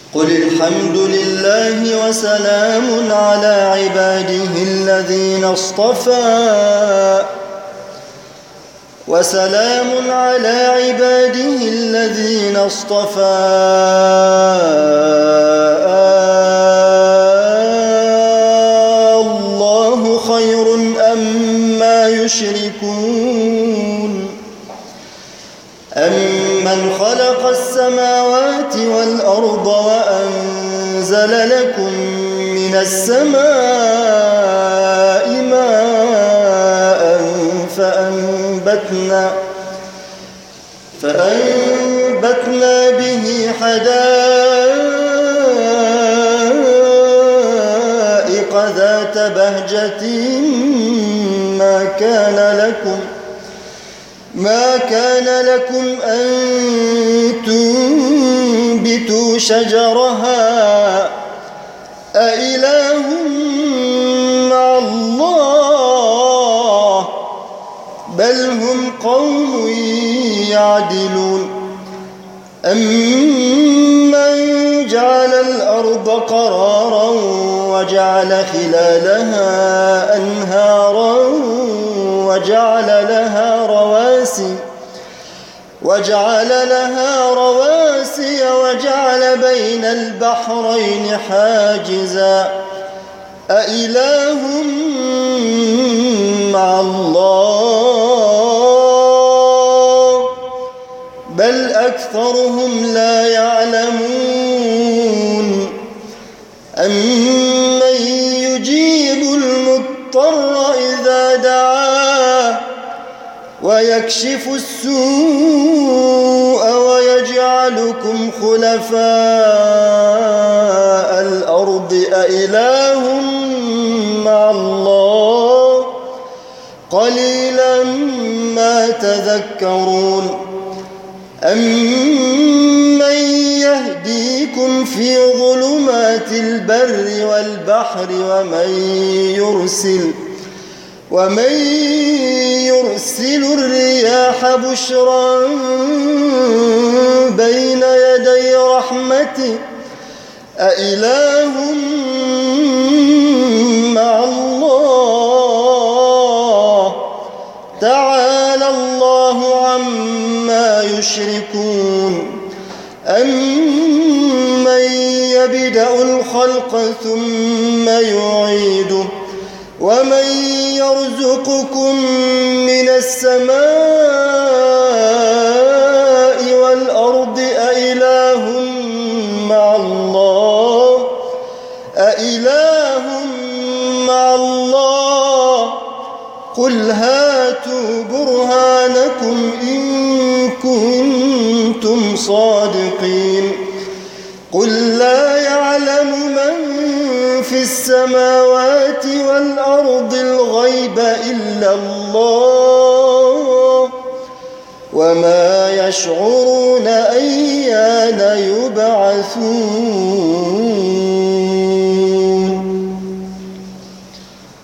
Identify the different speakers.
Speaker 1: قل الحمد لله وسلام على عباده الذين اصطفى الله خير أما يشركون أمن خلق السماوات والأرض وأنزل لكم من السماء ماء فأنبتنا به حدائق ذات بهجة ما كان لكم أن تنبتوا شجرها أإله مع الله بل هم قوم يعدلون أمن جعل الأرض قرارا وجعل خلالها أنهارا وجعل لها رواسي وجعل بين البحرين حاجزا أإله مع الله بل أكثرهم لا يعلمون أمن يجيب المضطر إذا دعاه ويكشف السوء ويجعلكم خلفاء الأرض أإله مع الله قليلا ما تذكرون أمن يهديكم في ظلمات البر والبحر ومن يرسل الرياح بشرا بين يدي رحمته أإله مع الله تعالى الله عما يشركون أمن يبدأ الخلق ثم يعيده ومن يرزقكم من السماء والأرض أإله مع الله قل هاتوا برهانكم إن كنتم صادقين قل لا يعلم من في السماوات والأرض الغيب إلا الله وما يشعرون أيان يبعثون.